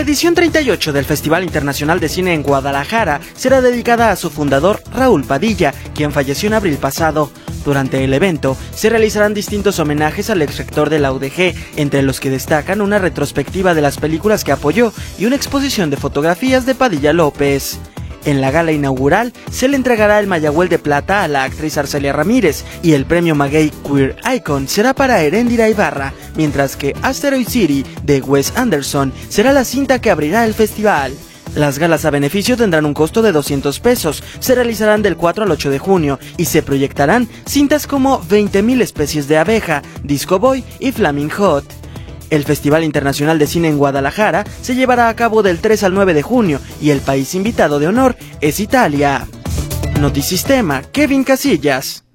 edición 38 del Festival Internacional de Cine en Guadalajara será dedicada a su fundador Raúl Padilla, quien falleció en abril pasado. Durante el evento se realizarán distintos homenajes al exrector de la UDG, entre los que destacan una retrospectiva de las películas que apoyó y una exposición de fotografías de Padilla López. En la gala inaugural se le entregará el Mayagüel de Plata a la actriz Arcelia Ramírez y el premio Maguey Queer Icon será para Heréndira Ibarra, mientras que Asteroid City de Wes Anderson será la cinta que abrirá el festival. Las galas a beneficio tendrán un costo de 200 pesos, se realizarán del 4 al 8 de junio y se proyectarán cintas como 20.000 especies de abeja, Disco Boy y Flaming Hot. El Festival Internacional de Cine en Guadalajara se llevará a cabo del 3 al 9 de junio y el país invitado de honor es Italia. Notisistema, Kevin Casillas.